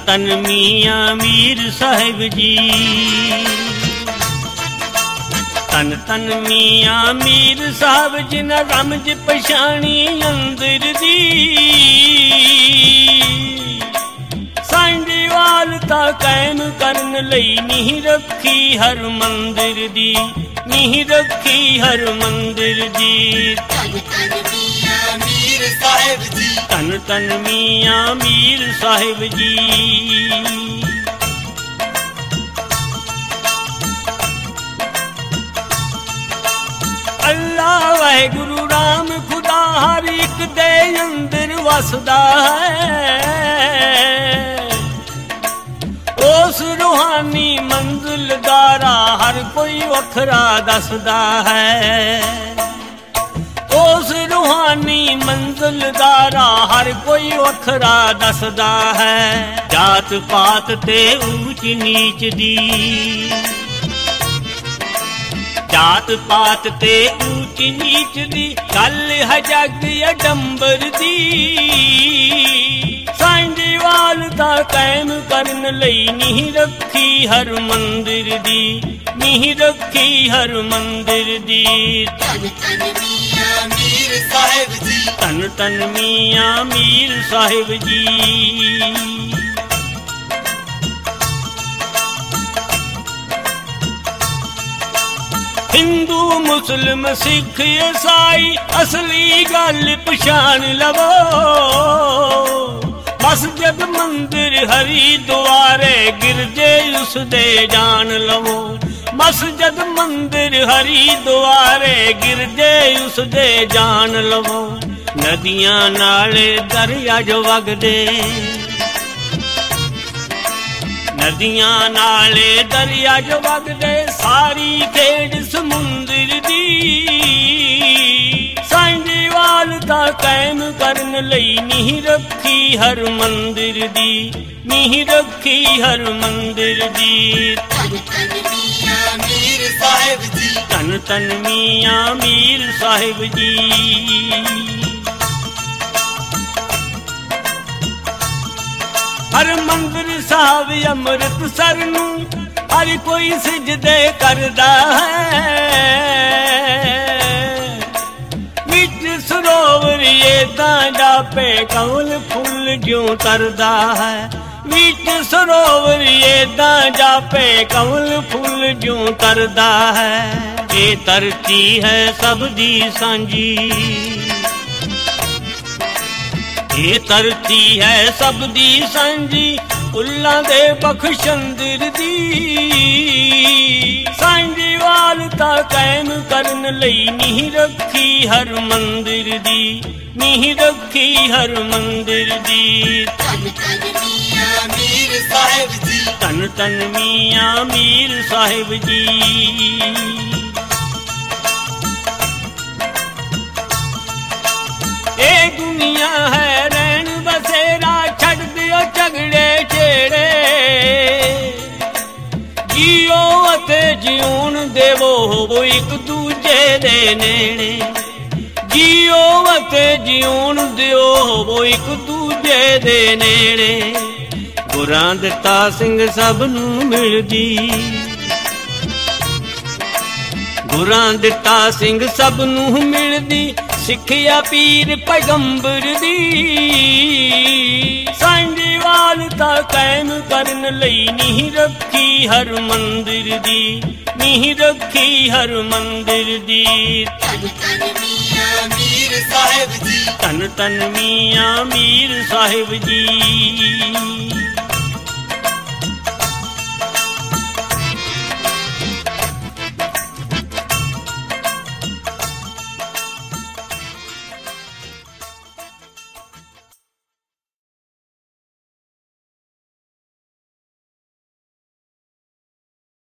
ਧੰਨ ਮੀਆਂ ਮੀਰ ਸਾਹਿਬ ਜੀ। ਧੰਨ ਧੰਨ ਮੀਆਂ ਮੀਰ ਸਾਹਿਬ ਜਿਨ੍ਹਾਂ ਰਮਜ ਪਛਾਣੀ ਅੰਦਰ ਦੀ। ਸਾਂਝੀ ਵਾਲਤਾ ਕਾਇਮ ਕਰਨ ਲਈ ਨੀਂਹ ਰੱਖੀ ਹਰ ਮੰਦਿਰ ਦੀ, ਨੀਂਹ ਰੱਖੀ ਹਰ ਮੰਦਿਰ ਦੀ। ਧੰਨ ਧੰਨ ਮੀਆਂ ਮੀਰ ਸਾਹਿਬ ਜੀ। ਧੰਨ ਧੰਨ ਮੀਆਂ ਮੀਰ ਸਾਹਿਬ ਜੀ। ਅੱਲਾ ਵਾਹਿਗੁਰੂ ਰਾਮ ਖੁਦਾ ਹਰ ਇੱਕ ਦੇ ਅੰਦਰ ਵਸਦਾ ਹੈ। ਉਸ ਰੂਹਾਨੀ ਮੰਜ਼ਿਲ ਦਾ ਰਾਹ ਹਰ ਕੋਈ ਵੱਖਰਾ ਦੱਸਦਾ ਹੈ। ਉਸ ਰੂਹਾਨੀ ਮੰਜ਼ਿਲ ਦਾ ਰਾਹ ਹਰ ਕੋਈ ਵੱਖਰਾ ਦੱਸਦਾ ਹੈ। ਜਾਤ ਪਾਤ ਤੇ ਊਚ ਨੀਚ ਦੀ, ਜਾਤ ਪਾਤ ਤੇ ਊਚ ਨੀਚ ਦੀ ਗੱਲ ਹੈ ਜਗ ਅਡੰਬਰ ਦੀ। ਸਾਂਝੀ ਵਾਲਤਾ ਕਾਇਮ ਕਰਨ ਲਈ ਨੀਂਹ ਰੱਖੀ ਹਰ ਮੰਦਿਰ ਦੀ, ਨੀਂਹ ਰੱਖੀ ਹਰ ਮੰਦਿਰ ਦੀ। ਧੰਨ ਧੰਨ ਮੀਆਂ ਮੀਰ ਸਾਹਿਬ ਜੀ। ਧੰਨ ਧੰਨ ਮੀਆਂ ਮੀਰ ਸਾਹਿਬ ਜੀ। ਹਿੰਦੂ ਮੁਸਲਿਮ ਸਿੱਖ ਈਸਾਈ ਅਸਲੀ ਗੱਲ ਪਛਾਣ ਲਵੋ। ਮਸਜਿਦ ਮੰਦਿਰ ਹਰਿਦੁਆਰੇ ਗਿਰਜੇ ਉਸ ਦੇ ਜਾਣ ਲਵੋ। ਮਸਜਿਦ ਮੰਦਿਰ ਹਰਿਦੁਆਰੇ ਗਿਰਜੇ ਉਸ ਦੇ ਜਾਣ ਲਵੋ। ਨਦੀਆਂ ਨਾਲੇ ਦਰਿਆ ਜੋ ਵਗਦੇ, ਨਦੀਆਂ ਨਾਲੇ ਦਰਿਆ ਜੋ ਵਗਦੇ ਸਾਰੀ ਖੇਡ ਸਮੁੰਦਰ ਦੀ। ਸਾਂਝੀ ਵਾਲਤਾ ਕਾਇਮ ਕਰਨ ਲਈ ਨੀਂਹ ਰੱਖੀ ਹਰ ਮੰਦਿਰ ਦੀ, ਨੀਂਹ ਰੱਖੀ ਹਰ ਮੰਦਿਰ ਦੀ। ਧੰਨ ਧੰਨ ਮੀਆਂ ਮੀਰ ਸਾਹਿਬ ਜੀ। ਧੰਨ ਧੰਨ ਮੀਆਂ ਮੀਰ ਸਾਹਿਬ ਜੀ। ਹਰ ਮੰਦਿਰ ਸਾਹਿਬ ਅੰਮ੍ਰਿਤਸਰ ਨੂੰ ਹਰ ਕੋਈ ਸਿਜਦੇ ਕਰਦਾ ਹੈ। ਵਿੱਚ ਸਰੋਵਰ ਇਹ ਤਾਂ ਜਾਪੇ ਕਮਲ ਫੁੱਲ ਜਿਉਂ ਤਰਦਾ ਹੈ। ਵਿੱਚ ਸਰੋਵਰ ਇਹ ਤਾਂ ਜਾਪੇ ਕਮਲ ਫੁੱਲ ਜਿਉਂ ਤਰਦਾ ਹੈ। ਇਹ ਧਰਤੀ ਹੈ ਸਭ ਦੀ ਸਾਂਝੀ, ਇਹ ਧਰਤੀ ਹੈ ਸਭ ਦੀ ਸਾਂਝੀ ਫੁੱਲਾਂ ਦੇ ਬਖਸ਼ੰਦਰ ਦੀ। ਸਾਂਝੀ ਵਾਲਤਾ ਕਾਇਮ ਕਰਨ ਲਈ ਨੀਂਹ ਰੱਖੀ ਹਰ ਮੰਦਿਰ ਦੀ, ਨੀਂਹ ਰੱਖੀ ਹਰ ਮੰਦਿਰ ਦੀ। ਧੰਨ ਧੰਨ ਮੀਆਂ ਮੀਰ ਸਾਹਿਬ ਜੀ। ਧੰਨ ਧੰਨ ਮੀਆਂ ਮੀਰ ਸਾਹਿਬ ਜੀ। ਇਹ ਦੁਨੀਆ ਹੈ ਰਹਿਣ ਬਸੇਰਾ ਛੱਡ ਦਿਓ ਝਗੜੇ ਛੇੜੇ। ਜੀਓ ਅਤੇ ਜਿਉਣ ਦੇਵੋ ਹੋਵੋ ਇੱਕ ਦੂਜੇ ਦੇ ਨੇੜੇ। ਜੀਓ ਅਤੇ ਜਿਉਣ ਦਿਓ ਹੋਵੋ ਇੱਕ ਦੂਜੇ ਦੇ ਨੇੜੇ। ਗੁਰਾਂ ਦਿੱਤਾ ਸਿੰਘ ਸਭ ਨੂੰ ਮਿਲਦੀ, ਗੁਰਾਂ ਦਿੱਤਾ ਸਿੰਘ ਸਭ ਨੂੰ ਮਿਲਦੀ ਸਿੱਖਿਆ ਪੀਰ ਪੈਗੰਬਰ ਦੀ। ਸਾਂਝੀ ਵਾਲਤਾ ਕਾਇਮ ਕਰਨ ਲਈ ਨੀਂਹ ਰੱਖੀ ਹਰ ਮੰਦਿਰ ਦੀ, ਨੀਂਹ ਰੱਖੀ ਹਰ ਮੰਦਿਰ ਦੀ। ਧੰਨ ਧੰਨ ਮੀਆਂ ਮੀਰ ਸਾਹਿਬ ਜੀ। ਧੰਨ ਧੰਨ ਮੀਆਂ ਮੀਰ ਸਾਹਿਬ ਜੀ।